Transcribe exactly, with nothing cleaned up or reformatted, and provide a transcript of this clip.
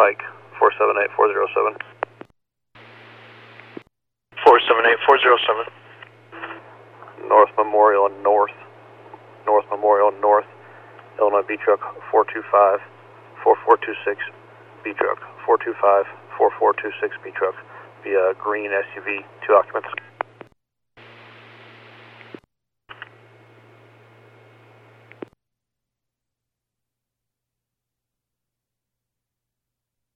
Pike, four seven eight four zero seven. four seven eight four zero seven. North Memorial and North. North Memorial and North. Illinois B truck four two five four four two six. B truck four two five four four two six B truck via green S U V, two occupants.